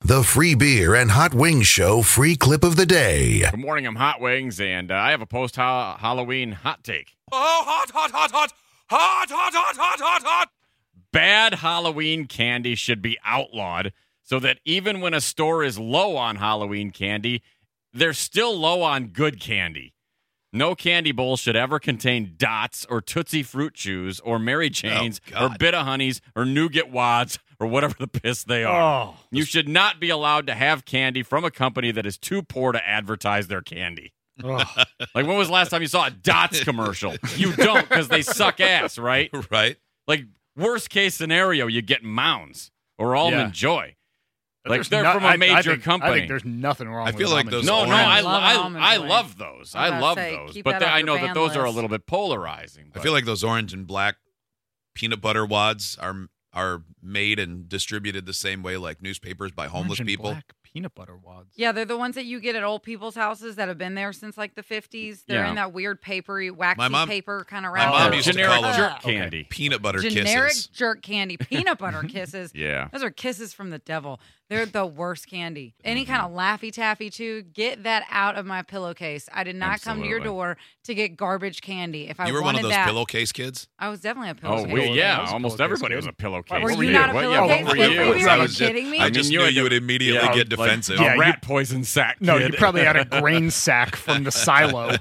The Free Beer and Hot Wings Show free clip of the day. Good morning, I'm Hot Wings, and I have a post-Halloween hot take. Oh, hot, hot, hot, hot, hot, hot, hot, hot, hot, hot. Bad Halloween candy should be outlawed so that even when a store is low on Halloween candy, they're still low on good candy. No candy bowl should ever contain Dots or Tootsie Fruit Chews or Mary Chanes or Bit-O-Honeys or Nougat Wads or whatever the piss they are. Oh. You should not be allowed to have candy from a company that is too poor to advertise their candy. Oh. Like, when was the last time you saw a Dots commercial? You don't, because they suck ass, right? Right. Like, worst case scenario, you get Mounds or Almond Joy. Like, There's they're from a major company. I think there's nothing wrong with feel like those No, orange- I Almond love those. I I was love gonna say, those. keep But that off I your know that ban those are a list. little bit polarizing. I feel like those orange and black peanut butter wads are made and distributed the same way like newspapers by homeless people. Black peanut butter wads. Yeah, they're the ones that you get at old people's houses that have been there since like the 50s. They're Yeah. in that weird papery, waxy My mom- paper kind of my wrap. mom Oh, used to generic call 'em- jerk Okay. candy. Peanut butter generic kisses. jerk candy, peanut butter kisses. Yeah. Those are kisses from the devil. They're the worst candy. Any kind of Laffy Taffy chew, get that out of my pillowcase. I did not come to your Absolutely. door to get garbage candy. If I You were one wanted of those that, pillowcase kids? I was definitely a Oh, pillowcase. I was a almost pillowcase everybody kid. was a pillowcase. Were What you not a What pillowcase were kid? you? Are you I was kidding me? I mean, just you knew had you to- would immediately Yeah, get like, defensive. a Yeah, rat poison sack No, kid. you probably had a grain sack from the silo.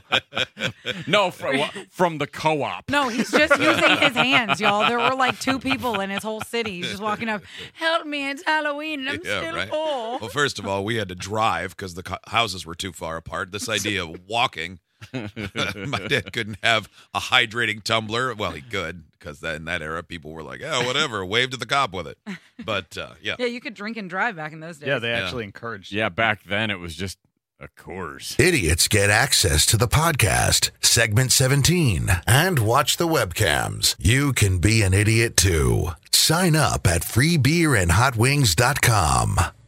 No, from the co-op. No, he's just using his hands, y'all. There were like 2 people in his whole city. He's just walking up, help me, it's Halloween, and I'm still right. full. Well, first of all, we had to drive because the houses were too far apart. This idea of walking, my dad couldn't have a hydrating tumbler. Well, he could because in that era, people were like, "Oh, whatever, wave to the cop with it." But yeah, Yeah, you could drink and drive back in those days. Yeah, they actually encouraged. Yeah, back then it was just a course. Idiots get access to the podcast, segment 17, and watch the webcams. You can be an idiot too. Sign up at freebeerandhotwings.com.